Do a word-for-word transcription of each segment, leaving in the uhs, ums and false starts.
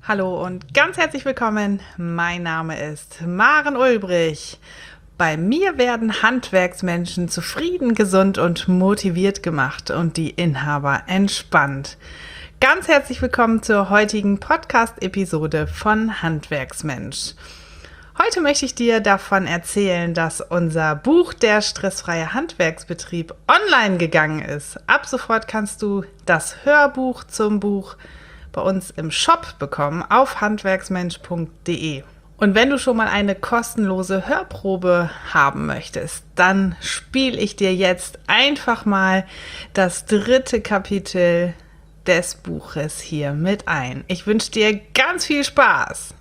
Hallo und ganz herzlich willkommen. Mein Name ist Maren Ulbrich. Bei mir werden Handwerksmenschen zufrieden, gesund und motiviert gemacht und die Inhaber entspannt. Ganz herzlich willkommen zur heutigen Podcast-Episode von Handwerksmensch. Heute möchte ich dir davon erzählen, dass unser Buch Der stressfreie Handwerksbetrieb online gegangen ist. Ab sofort kannst du das Hörbuch zum Buch bei uns im Shop bekommen auf handwerksmensch punkt de. Und wenn du schon mal eine kostenlose Hörprobe haben möchtest, dann spiele ich dir jetzt einfach mal das dritte Kapitel des Buches hier mit ein. Ich wünsche dir ganz viel Spaß!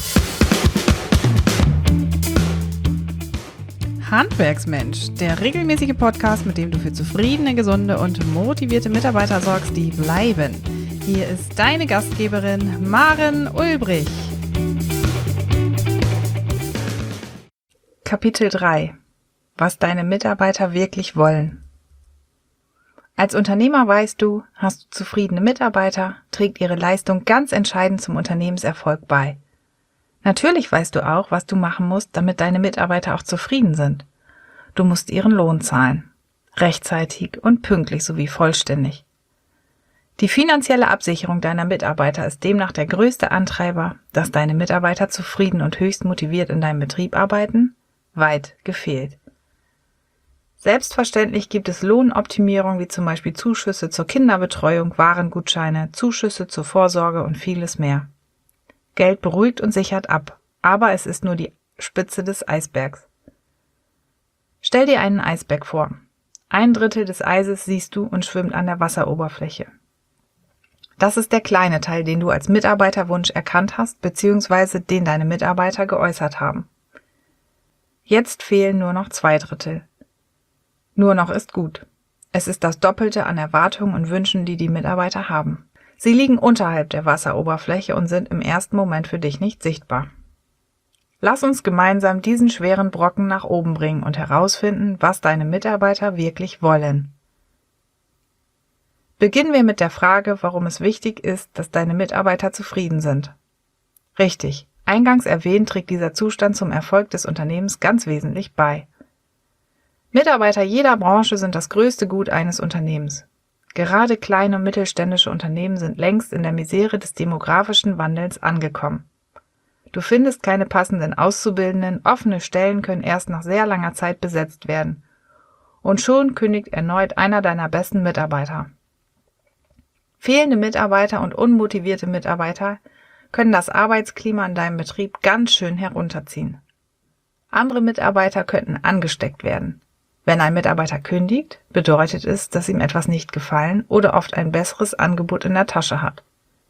Handwerksmensch, der regelmäßige Podcast, mit dem du für zufriedene, gesunde und motivierte Mitarbeiter sorgst, die bleiben. Hier ist deine Gastgeberin Maren Ulbrich. Kapitel drei. Was deine Mitarbeiter wirklich wollen. Als Unternehmer weißt du, hast du zufriedene Mitarbeiter, trägt ihre Leistung ganz entscheidend zum Unternehmenserfolg bei. Natürlich weißt du auch, was du machen musst, damit deine Mitarbeiter auch zufrieden sind. Du musst ihren Lohn zahlen. Rechtzeitig und pünktlich sowie vollständig. Die finanzielle Absicherung deiner Mitarbeiter ist demnach der größte Antreiber, dass deine Mitarbeiter zufrieden und höchst motiviert in deinem Betrieb arbeiten? Weit gefehlt. Selbstverständlich gibt es Lohnoptimierung wie zum Beispiel Zuschüsse zur Kinderbetreuung, Warengutscheine, Zuschüsse zur Vorsorge und vieles mehr. Geld beruhigt und sichert ab, aber es ist nur die Spitze des Eisbergs. Stell dir einen Eisberg vor. Ein Drittel des Eises siehst du und schwimmt an der Wasseroberfläche. Das ist der kleine Teil, den du als Mitarbeiterwunsch erkannt hast, bzw. den deine Mitarbeiter geäußert haben. Jetzt fehlen nur noch zwei Drittel. Nur noch ist gut. Es ist das Doppelte an Erwartungen und Wünschen, die die Mitarbeiter haben. Sie liegen unterhalb der Wasseroberfläche und sind im ersten Moment für dich nicht sichtbar. Lass uns gemeinsam diesen schweren Brocken nach oben bringen und herausfinden, was deine Mitarbeiter wirklich wollen. Beginnen wir mit der Frage, warum es wichtig ist, dass deine Mitarbeiter zufrieden sind. Richtig, eingangs erwähnt trägt dieser Zustand zum Erfolg des Unternehmens ganz wesentlich bei. Mitarbeiter jeder Branche sind das größte Gut eines Unternehmens. Gerade kleine und mittelständische Unternehmen sind längst in der Misere des demografischen Wandels angekommen. Du findest keine passenden Auszubildenden, offene Stellen können erst nach sehr langer Zeit besetzt werden. Und schon kündigt erneut einer deiner besten Mitarbeiter. Fehlende Mitarbeiter und unmotivierte Mitarbeiter können das Arbeitsklima in deinem Betrieb ganz schön herunterziehen. Andere Mitarbeiter könnten angesteckt werden. Wenn ein Mitarbeiter kündigt, bedeutet es, dass ihm etwas nicht gefallen oder oft ein besseres Angebot in der Tasche hat.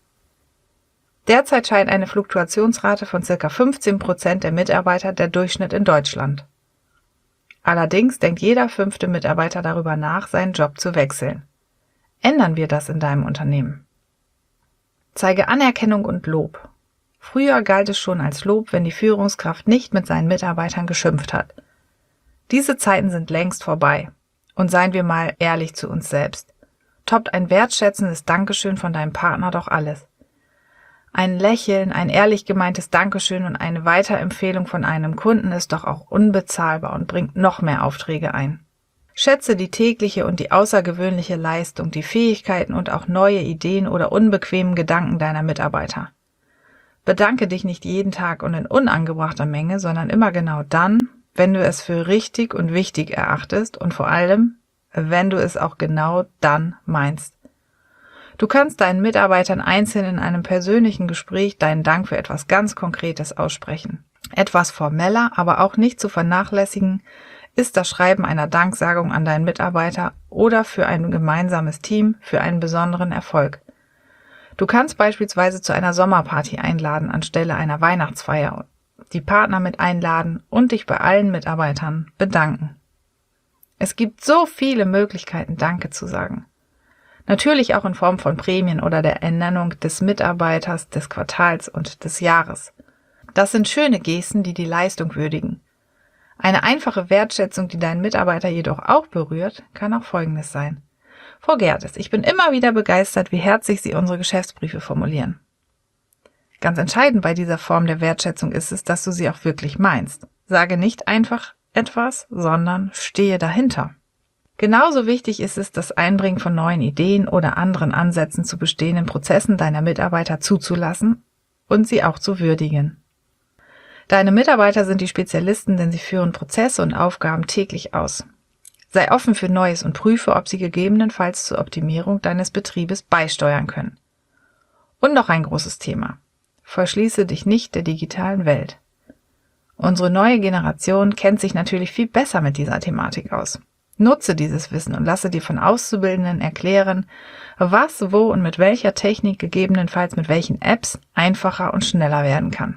Derzeit scheint eine Fluktuationsrate von ca. fünfzehn Prozent der Mitarbeiter der Durchschnitt in Deutschland. Allerdings denkt jeder fünfte Mitarbeiter darüber nach, seinen Job zu wechseln. Ändern wir das in deinem Unternehmen. Zeige Anerkennung und Lob. Früher galt es schon als Lob, wenn die Führungskraft nicht mit seinen Mitarbeitern geschimpft hat. Diese Zeiten sind längst vorbei. Und seien wir mal ehrlich zu uns selbst. Toppt ein wertschätzendes Dankeschön von deinem Partner doch alles. Ein Lächeln, ein ehrlich gemeintes Dankeschön und eine Weiterempfehlung von einem Kunden ist doch auch unbezahlbar und bringt noch mehr Aufträge ein. Schätze die tägliche und die außergewöhnliche Leistung, die Fähigkeiten und auch neue Ideen oder unbequemen Gedanken deiner Mitarbeiter. Bedanke dich nicht jeden Tag und in unangebrachter Menge, sondern immer genau dann, wenn du es für richtig und wichtig erachtest und vor allem, wenn du es auch genau dann meinst. Du kannst deinen Mitarbeitern einzeln in einem persönlichen Gespräch deinen Dank für etwas ganz Konkretes aussprechen. Etwas formeller, aber auch nicht zu vernachlässigen, ist das Schreiben einer Danksagung an deinen Mitarbeiter oder für ein gemeinsames Team für einen besonderen Erfolg. Du kannst beispielsweise zu einer Sommerparty einladen anstelle einer Weihnachtsfeier, die Partner mit einladen und dich bei allen Mitarbeitern bedanken. Es gibt so viele Möglichkeiten, Danke zu sagen. Natürlich auch in Form von Prämien oder der Ernennung des Mitarbeiters des Quartals und des Jahres. Das sind schöne Gesten, die die Leistung würdigen. Eine einfache Wertschätzung, die deinen Mitarbeiter jedoch auch berührt, kann auch Folgendes sein. Frau Gerdes, ich bin immer wieder begeistert, wie herzlich Sie unsere Geschäftsbriefe formulieren. Ganz entscheidend bei dieser Form der Wertschätzung ist es, dass du sie auch wirklich meinst. Sage nicht einfach etwas, sondern stehe dahinter. Genauso wichtig ist es, das Einbringen von neuen Ideen oder anderen Ansätzen zu bestehenden Prozessen deiner Mitarbeiter zuzulassen und sie auch zu würdigen. Deine Mitarbeiter sind die Spezialisten, denn sie führen Prozesse und Aufgaben täglich aus. Sei offen für Neues und prüfe, ob sie gegebenenfalls zur Optimierung deines Betriebes beisteuern können. Und noch ein großes Thema. Verschließe dich nicht der digitalen Welt. Unsere neue Generation kennt sich natürlich viel besser mit dieser Thematik aus. Nutze dieses Wissen und lasse dir von Auszubildenden erklären, was, wo und mit welcher Technik, gegebenenfalls mit welchen Apps, einfacher und schneller werden kann.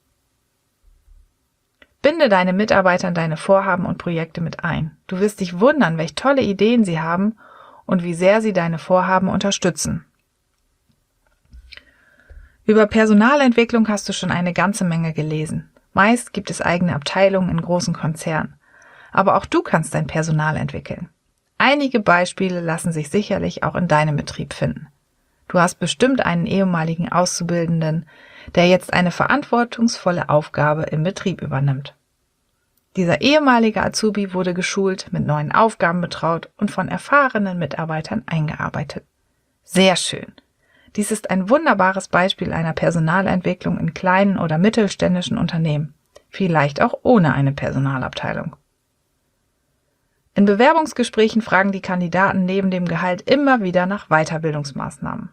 Binde deine Mitarbeiter in deine Vorhaben und Projekte mit ein. Du wirst dich wundern, welche tolle Ideen sie haben und wie sehr sie deine Vorhaben unterstützen. Über Personalentwicklung hast du schon eine ganze Menge gelesen. Meist gibt es eigene Abteilungen in großen Konzernen. Aber auch du kannst dein Personal entwickeln. Einige Beispiele lassen sich sicherlich auch in deinem Betrieb finden. Du hast bestimmt einen ehemaligen Auszubildenden, der jetzt eine verantwortungsvolle Aufgabe im Betrieb übernimmt. Dieser ehemalige Azubi wurde geschult, mit neuen Aufgaben betraut und von erfahrenen Mitarbeitern eingearbeitet. Sehr schön. Dies ist ein wunderbares Beispiel einer Personalentwicklung in kleinen oder mittelständischen Unternehmen, vielleicht auch ohne eine Personalabteilung. In Bewerbungsgesprächen fragen die Kandidaten neben dem Gehalt immer wieder nach Weiterbildungsmaßnahmen.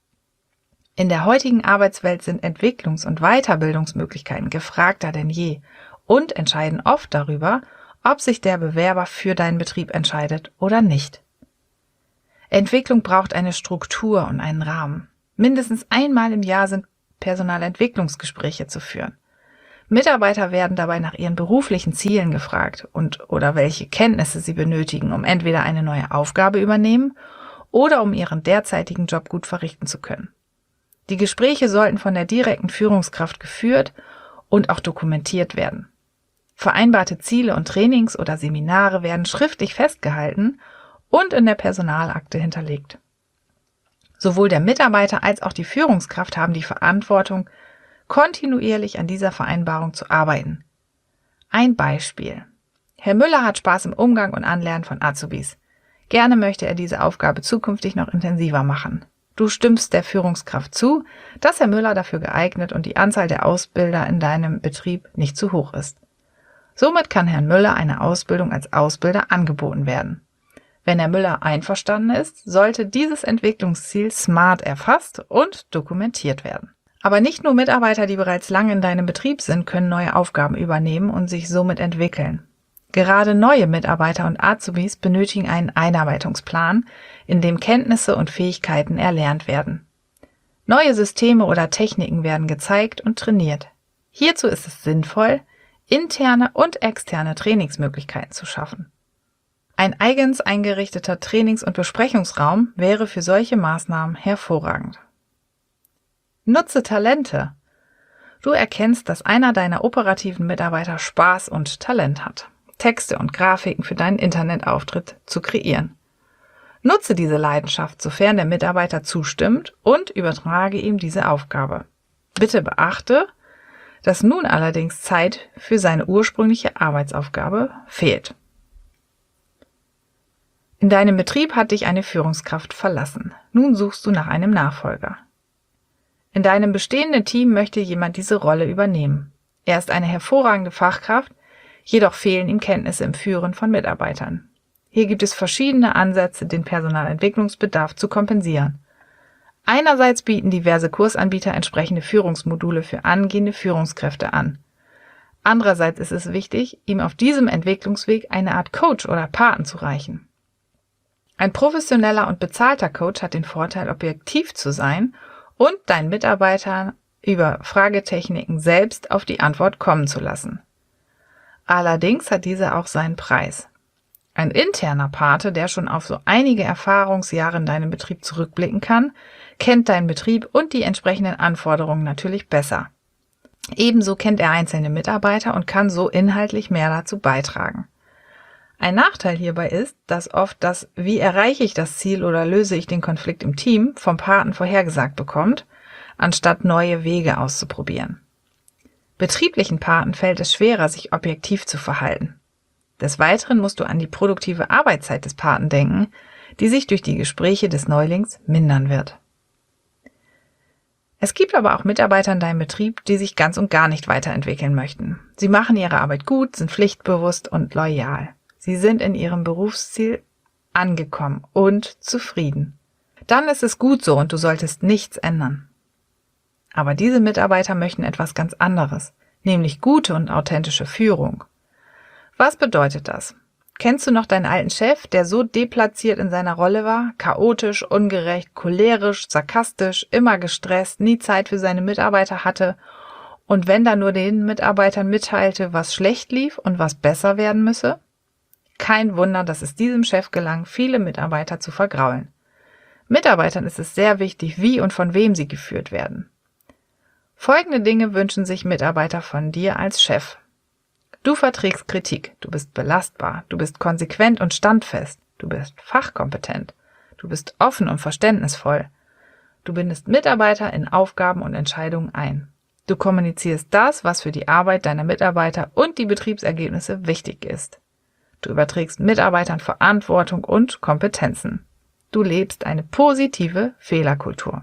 In der heutigen Arbeitswelt sind Entwicklungs- und Weiterbildungsmöglichkeiten gefragter denn je und entscheiden oft darüber, ob sich der Bewerber für deinen Betrieb entscheidet oder nicht. Entwicklung braucht eine Struktur und einen Rahmen. Mindestens einmal im Jahr sind Personalentwicklungsgespräche zu führen. Mitarbeiter werden dabei nach ihren beruflichen Zielen gefragt und oder welche Kenntnisse sie benötigen, um entweder eine neue Aufgabe übernehmen oder um ihren derzeitigen Job gut verrichten zu können. Die Gespräche sollten von der direkten Führungskraft geführt und auch dokumentiert werden. Vereinbarte Ziele und Trainings oder Seminare werden schriftlich festgehalten und in der Personalakte hinterlegt. Sowohl der Mitarbeiter als auch die Führungskraft haben die Verantwortung, kontinuierlich an dieser Vereinbarung zu arbeiten. Ein Beispiel. Herr Müller hat Spaß im Umgang und Anlernen von Azubis. Gerne möchte er diese Aufgabe zukünftig noch intensiver machen. Du stimmst der Führungskraft zu, dass Herr Müller dafür geeignet und die Anzahl der Ausbilder in deinem Betrieb nicht zu hoch ist. Somit kann Herrn Müller eine Ausbildung als Ausbilder angeboten werden. Wenn Herr Müller einverstanden ist, sollte dieses Entwicklungsziel SMART erfasst und dokumentiert werden. Aber nicht nur Mitarbeiter, die bereits lange in deinem Betrieb sind, können neue Aufgaben übernehmen und sich somit entwickeln. Gerade neue Mitarbeiter und Azubis benötigen einen Einarbeitungsplan, in dem Kenntnisse und Fähigkeiten erlernt werden. Neue Systeme oder Techniken werden gezeigt und trainiert. Hierzu ist es sinnvoll, interne und externe Trainingsmöglichkeiten zu schaffen. Ein eigens eingerichteter Trainings- und Besprechungsraum wäre für solche Maßnahmen hervorragend. Nutze Talente. Du erkennst, dass einer deiner operativen Mitarbeiter Spaß und Talent hat, Texte und Grafiken für deinen Internetauftritt zu kreieren. Nutze diese Leidenschaft, sofern der Mitarbeiter zustimmt, und übertrage ihm diese Aufgabe. Bitte beachte, dass nun allerdings Zeit für seine ursprüngliche Arbeitsaufgabe fehlt. In deinem Betrieb hat dich eine Führungskraft verlassen. Nun suchst du nach einem Nachfolger. In deinem bestehenden Team möchte jemand diese Rolle übernehmen. Er ist eine hervorragende Fachkraft, jedoch fehlen ihm Kenntnisse im Führen von Mitarbeitern. Hier gibt es verschiedene Ansätze, den Personalentwicklungsbedarf zu kompensieren. Einerseits bieten diverse Kursanbieter entsprechende Führungsmodule für angehende Führungskräfte an. Andererseits ist es wichtig, ihm auf diesem Entwicklungsweg eine Art Coach oder Paten zu reichen. Ein professioneller und bezahlter Coach hat den Vorteil, objektiv zu sein und deinen Mitarbeitern über Fragetechniken selbst auf die Antwort kommen zu lassen. Allerdings hat diese auch seinen Preis. Ein interner Pate, der schon auf so einige Erfahrungsjahre in deinem Betrieb zurückblicken kann, kennt deinen Betrieb und die entsprechenden Anforderungen natürlich besser. Ebenso kennt er einzelne Mitarbeiter und kann so inhaltlich mehr dazu beitragen. Ein Nachteil hierbei ist, dass oft das „Wie erreiche ich das Ziel oder löse ich den Konflikt im Team“ vom Paten vorhergesagt bekommt, anstatt neue Wege auszuprobieren. Betrieblichen Paten fällt es schwerer, sich objektiv zu verhalten. Des Weiteren musst du an die produktive Arbeitszeit des Paten denken, die sich durch die Gespräche des Neulings mindern wird. Es gibt aber auch Mitarbeiter in deinem Betrieb, die sich ganz und gar nicht weiterentwickeln möchten. Sie machen ihre Arbeit gut, sind pflichtbewusst und loyal. Sie sind in ihrem Berufsziel angekommen und zufrieden. Dann ist es gut so und du solltest nichts ändern. Aber diese Mitarbeiter möchten etwas ganz anderes, nämlich gute und authentische Führung. Was bedeutet das? Kennst du noch deinen alten Chef, der so deplatziert in seiner Rolle war, chaotisch, ungerecht, cholerisch, sarkastisch, immer gestresst, nie Zeit für seine Mitarbeiter hatte und wenn da nur den Mitarbeitern mitteilte, was schlecht lief und was besser werden müsse? Kein Wunder, dass es diesem Chef gelang, viele Mitarbeiter zu vergraulen. Mitarbeitern ist es sehr wichtig, wie und von wem sie geführt werden. Folgende Dinge wünschen sich Mitarbeiter von dir als Chef. Du verträgst Kritik, du bist belastbar, du bist konsequent und standfest, du bist fachkompetent, du bist offen und verständnisvoll, du bindest Mitarbeiter in Aufgaben und Entscheidungen ein. Du kommunizierst das, was für die Arbeit deiner Mitarbeiter und die Betriebsergebnisse wichtig ist. Du überträgst Mitarbeitern Verantwortung und Kompetenzen. Du lebst eine positive Fehlerkultur.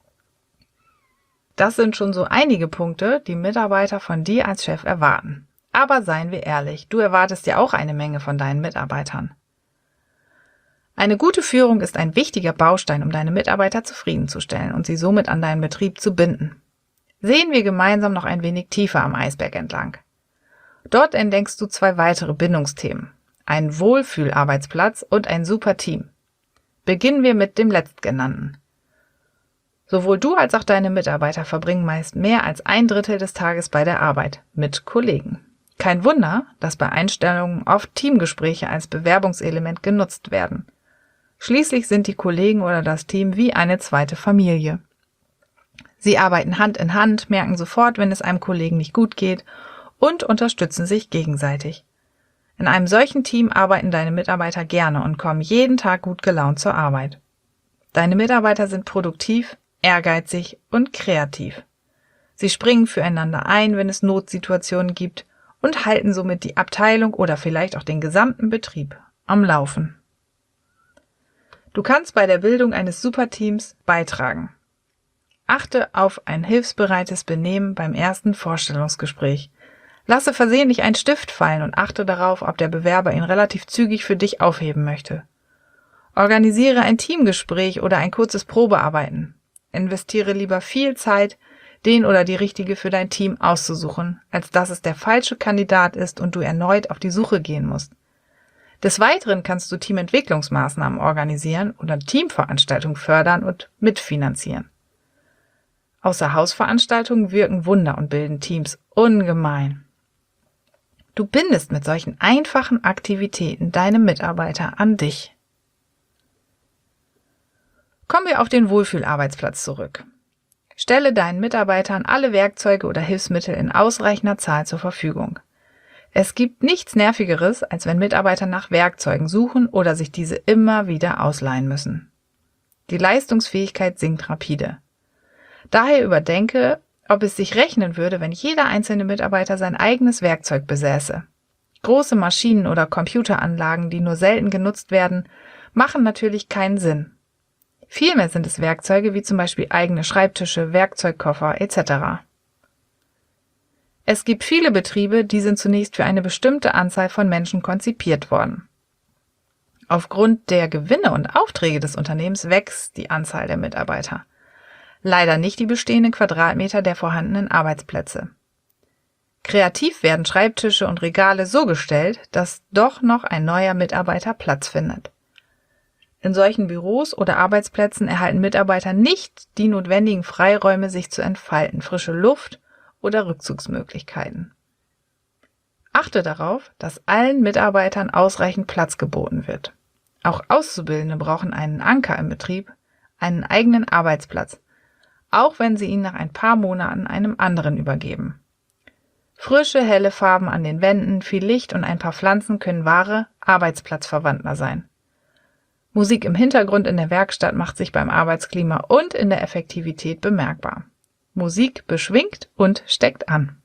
Das sind schon so einige Punkte, die Mitarbeiter von dir als Chef erwarten. Aber seien wir ehrlich, du erwartest ja auch eine Menge von deinen Mitarbeitern. Eine gute Führung ist ein wichtiger Baustein, um deine Mitarbeiter zufriedenzustellen und sie somit an deinen Betrieb zu binden. Sehen wir gemeinsam noch ein wenig tiefer am Eisberg entlang. Dort entdeckst du zwei weitere Bindungsthemen, einen Wohlfühlarbeitsplatz und ein super Team. Beginnen wir mit dem letztgenannten. Sowohl du als auch deine Mitarbeiter verbringen meist mehr als ein Drittel des Tages bei der Arbeit mit Kollegen. Kein Wunder, dass bei Einstellungen oft Teamgespräche als Bewerbungselement genutzt werden. Schließlich sind die Kollegen oder das Team wie eine zweite Familie. Sie arbeiten Hand in Hand, merken sofort, wenn es einem Kollegen nicht gut geht und unterstützen sich gegenseitig. In einem solchen Team arbeiten deine Mitarbeiter gerne und kommen jeden Tag gut gelaunt zur Arbeit. Deine Mitarbeiter sind produktiv, ehrgeizig und kreativ. Sie springen füreinander ein, wenn es Notsituationen gibt und halten somit die Abteilung oder vielleicht auch den gesamten Betrieb am Laufen. Du kannst bei der Bildung eines Superteams beitragen. Achte auf ein hilfsbereites Benehmen beim ersten Vorstellungsgespräch. Lasse versehentlich einen Stift fallen und achte darauf, ob der Bewerber ihn relativ zügig für dich aufheben möchte. Organisiere ein Teamgespräch oder ein kurzes Probearbeiten. Investiere lieber viel Zeit, den oder die Richtige für dein Team auszusuchen, als dass es der falsche Kandidat ist und du erneut auf die Suche gehen musst. Des Weiteren kannst du Teamentwicklungsmaßnahmen organisieren oder Teamveranstaltungen fördern und mitfinanzieren. Außerhausveranstaltungen wirken Wunder und bilden Teams ungemein. Du bindest mit solchen einfachen Aktivitäten deine Mitarbeiter an dich. Kommen wir auf den Wohlfühlarbeitsplatz zurück. Stelle deinen Mitarbeitern alle Werkzeuge oder Hilfsmittel in ausreichender Zahl zur Verfügung. Es gibt nichts Nervigeres, als wenn Mitarbeiter nach Werkzeugen suchen oder sich diese immer wieder ausleihen müssen. Die Leistungsfähigkeit sinkt rapide. Daher überdenke, ob es sich rechnen würde, wenn jeder einzelne Mitarbeiter sein eigenes Werkzeug besäße. Große Maschinen oder Computeranlagen, die nur selten genutzt werden, machen natürlich keinen Sinn. Vielmehr sind es Werkzeuge wie zum Beispiel eigene Schreibtische, Werkzeugkoffer et cetera. Es gibt viele Betriebe, die sind zunächst für eine bestimmte Anzahl von Menschen konzipiert worden. Aufgrund der Gewinne und Aufträge des Unternehmens wächst die Anzahl der Mitarbeiter. Leider nicht die bestehenden Quadratmeter der vorhandenen Arbeitsplätze. Kreativ werden Schreibtische und Regale so gestellt, dass doch noch ein neuer Mitarbeiter Platz findet. In solchen Büros oder Arbeitsplätzen erhalten Mitarbeiter nicht die notwendigen Freiräume, sich zu entfalten, frische Luft oder Rückzugsmöglichkeiten. Achte darauf, dass allen Mitarbeitern ausreichend Platz geboten wird. Auch Auszubildende brauchen einen Anker im Betrieb, einen eigenen Arbeitsplatz, auch wenn sie ihn nach ein paar Monaten einem anderen übergeben. Frische, helle Farben an den Wänden, viel Licht und ein paar Pflanzen können wahre Arbeitsplatzverwandler sein. Musik im Hintergrund in der Werkstatt macht sich beim Arbeitsklima und in der Effektivität bemerkbar. Musik beschwingt und steckt an.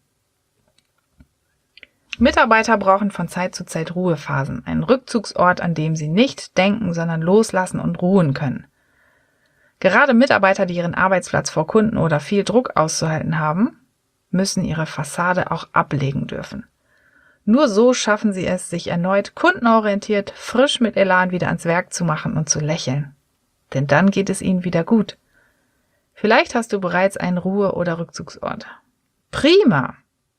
Mitarbeiter brauchen von Zeit zu Zeit Ruhephasen, einen Rückzugsort, an dem sie nicht denken, sondern loslassen und ruhen können. Gerade Mitarbeiter, die ihren Arbeitsplatz vor Kunden oder viel Druck auszuhalten haben, müssen ihre Fassade auch ablegen dürfen. Nur so schaffen sie es, sich erneut kundenorientiert, frisch mit Elan wieder ans Werk zu machen und zu lächeln. Denn dann geht es ihnen wieder gut. Vielleicht hast du bereits einen Ruhe- oder Rückzugsort. Prima!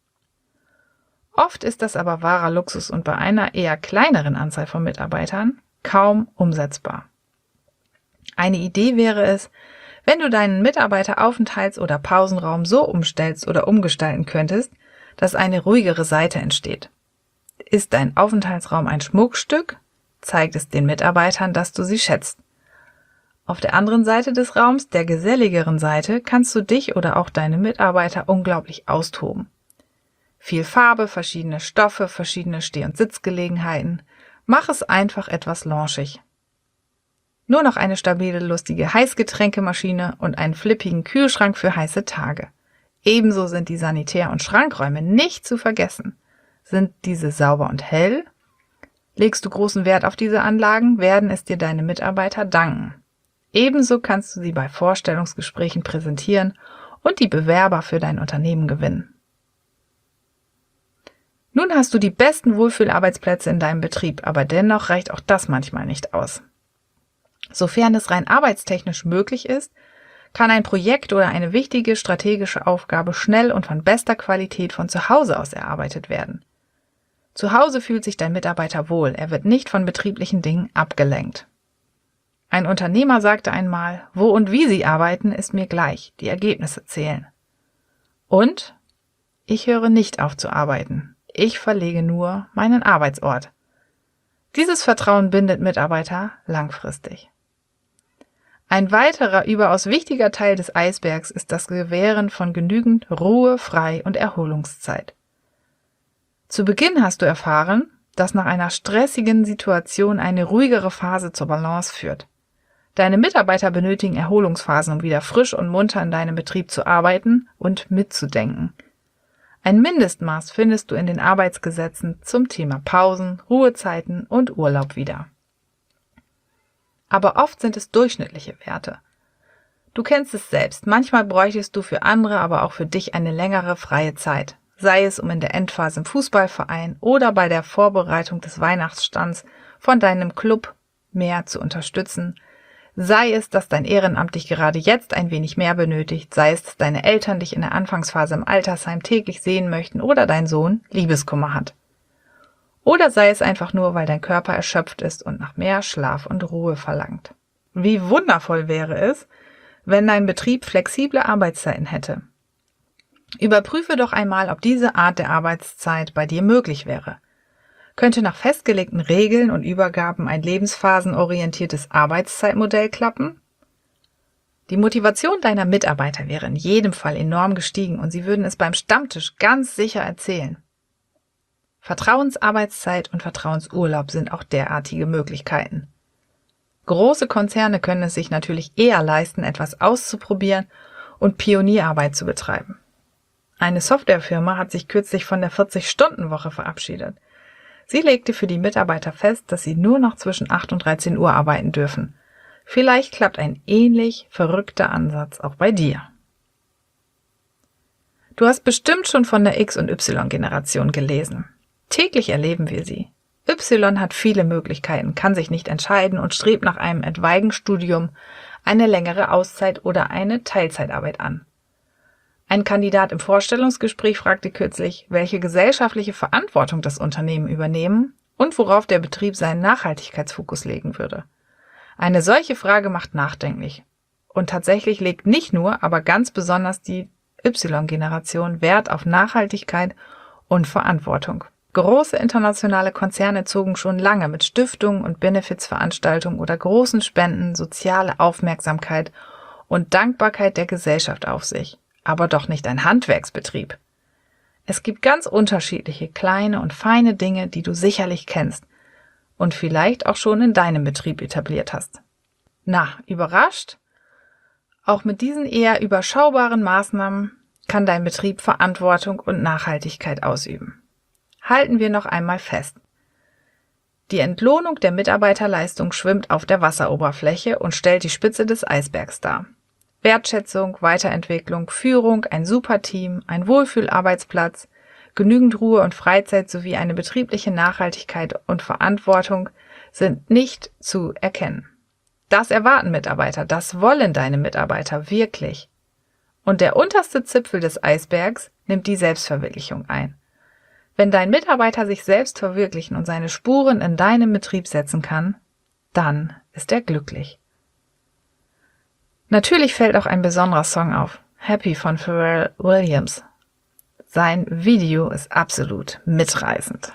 Oft ist das aber wahrer Luxus und bei einer eher kleineren Anzahl von Mitarbeitern kaum umsetzbar. Eine Idee wäre es, wenn du deinen Mitarbeiteraufenthalts- oder Pausenraum so umstellst oder umgestalten könntest, dass eine ruhigere Seite entsteht. Ist dein Aufenthaltsraum ein Schmuckstück, zeigt es den Mitarbeitern, dass du sie schätzt. Auf der anderen Seite des Raums, der geselligeren Seite, kannst du dich oder auch deine Mitarbeiter unglaublich austoben. Viel Farbe, verschiedene Stoffe, verschiedene Steh- und Sitzgelegenheiten. Mach es einfach etwas launchig. Nur noch eine stabile, lustige Heißgetränkemaschine und einen flippigen Kühlschrank für heiße Tage. Ebenso sind die Sanitär- und Schrankräume nicht zu vergessen. Sind diese sauber und hell? Legst du großen Wert auf diese Anlagen, werden es dir deine Mitarbeiter danken. Ebenso kannst du sie bei Vorstellungsgesprächen präsentieren und die Bewerber für dein Unternehmen gewinnen. Nun hast du die besten Wohlfühlarbeitsplätze in deinem Betrieb, aber dennoch reicht auch das manchmal nicht aus. Sofern es rein arbeitstechnisch möglich ist, kann ein Projekt oder eine wichtige strategische Aufgabe schnell und von bester Qualität von zu Hause aus erarbeitet werden. Zu Hause fühlt sich dein Mitarbeiter wohl, er wird nicht von betrieblichen Dingen abgelenkt. Ein Unternehmer sagte einmal, wo und wie Sie arbeiten, ist mir gleich, die Ergebnisse zählen. Und ich höre nicht auf zu arbeiten. Ich verlege nur meinen Arbeitsort. Dieses Vertrauen bindet Mitarbeiter langfristig. Ein weiterer überaus wichtiger Teil des Eisbergs ist das Gewähren von genügend Ruhe, Frei- und Erholungszeit. Zu Beginn hast du erfahren, dass nach einer stressigen Situation eine ruhigere Phase zur Balance führt. Deine Mitarbeiter benötigen Erholungsphasen, um wieder frisch und munter in deinem Betrieb zu arbeiten und mitzudenken. Ein Mindestmaß findest du in den Arbeitsgesetzen zum Thema Pausen, Ruhezeiten und Urlaub wieder. Aber oft sind es durchschnittliche Werte. Du kennst es selbst, manchmal bräuchtest du für andere, aber auch für dich eine längere freie Zeit. Sei es, um in der Endphase im Fußballverein oder bei der Vorbereitung des Weihnachtsstands von deinem Club mehr zu unterstützen. Sei es, dass dein Ehrenamt dich gerade jetzt ein wenig mehr benötigt, sei es, dass deine Eltern dich in der Anfangsphase im Altersheim täglich sehen möchten oder dein Sohn Liebeskummer hat. Oder sei es einfach nur, weil dein Körper erschöpft ist und nach mehr Schlaf und Ruhe verlangt. Wie wundervoll wäre es, wenn dein Betrieb flexible Arbeitszeiten hätte. Überprüfe doch einmal, ob diese Art der Arbeitszeit bei dir möglich wäre. Könnte nach festgelegten Regeln und Übergaben ein lebensphasenorientiertes Arbeitszeitmodell klappen? Die Motivation deiner Mitarbeiter wäre in jedem Fall enorm gestiegen und sie würden es beim Stammtisch ganz sicher erzählen. Vertrauensarbeitszeit und Vertrauensurlaub sind auch derartige Möglichkeiten. Große Konzerne können es sich natürlich eher leisten, etwas auszuprobieren und Pionierarbeit zu betreiben. Eine Softwarefirma hat sich kürzlich von der vierzig-Stunden-Woche verabschiedet. Sie legte für die Mitarbeiter fest, dass sie nur noch zwischen acht und dreizehn Uhr arbeiten dürfen. Vielleicht klappt ein ähnlich verrückter Ansatz auch bei dir. Du hast bestimmt schon von der X- und Y-Generation gelesen. Täglich erleben wir sie. Y hat viele Möglichkeiten, kann sich nicht entscheiden und strebt nach einem etwaigen Studium, eine längere Auszeit oder eine Teilzeitarbeit an. Ein Kandidat im Vorstellungsgespräch fragte kürzlich, welche gesellschaftliche Verantwortung das Unternehmen übernehmen und worauf der Betrieb seinen Nachhaltigkeitsfokus legen würde. Eine solche Frage macht nachdenklich. Und tatsächlich legt nicht nur, aber ganz besonders die Y-Generation Wert auf Nachhaltigkeit und Verantwortung. Große internationale Konzerne zogen schon lange mit Stiftungen und Benefizveranstaltungen oder großen Spenden soziale Aufmerksamkeit und Dankbarkeit der Gesellschaft auf sich. Aber doch nicht ein Handwerksbetrieb. Es gibt ganz unterschiedliche kleine und feine Dinge, die du sicherlich kennst und vielleicht auch schon in deinem Betrieb etabliert hast. Na, überrascht? Auch mit diesen eher überschaubaren Maßnahmen kann dein Betrieb Verantwortung und Nachhaltigkeit ausüben. Halten wir noch einmal fest. Die Entlohnung der Mitarbeiterleistung schwimmt auf der Wasseroberfläche und stellt die Spitze des Eisbergs dar. Wertschätzung, Weiterentwicklung, Führung, ein Superteam, ein Wohlfühlarbeitsplatz, genügend Ruhe und Freizeit sowie eine betriebliche Nachhaltigkeit und Verantwortung sind nicht zu erkennen. Das erwarten Mitarbeiter, das wollen deine Mitarbeiter wirklich. Und der unterste Zipfel des Eisbergs nimmt die Selbstverwirklichung ein. Wenn dein Mitarbeiter sich selbst verwirklichen und seine Spuren in deinem Betrieb setzen kann, dann ist er glücklich. Natürlich fällt auch ein besonderer Song auf, Happy von Pharrell Williams. Sein Video ist absolut mitreißend.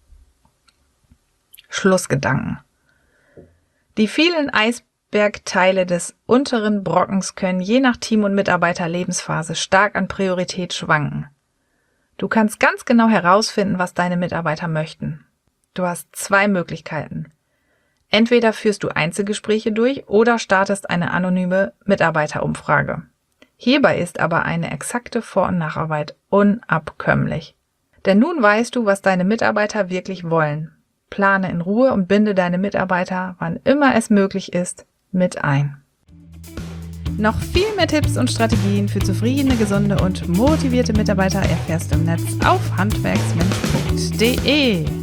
Schlussgedanken. Die vielen Eisbergteile des unteren Brockens können je nach Team- und Mitarbeiterlebensphase stark an Priorität schwanken. Du kannst ganz genau herausfinden, was deine Mitarbeiter möchten. Du hast zwei Möglichkeiten. Entweder führst du Einzelgespräche durch oder startest eine anonyme Mitarbeiterumfrage. Hierbei ist aber eine exakte Vor- und Nacharbeit unabkömmlich. Denn nun weißt du, was deine Mitarbeiter wirklich wollen. Plane in Ruhe und binde deine Mitarbeiter, wann immer es möglich ist, mit ein. Noch viel mehr Tipps und Strategien für zufriedene, gesunde und motivierte Mitarbeiter erfährst du im Netz auf handwerksmensch punkt de.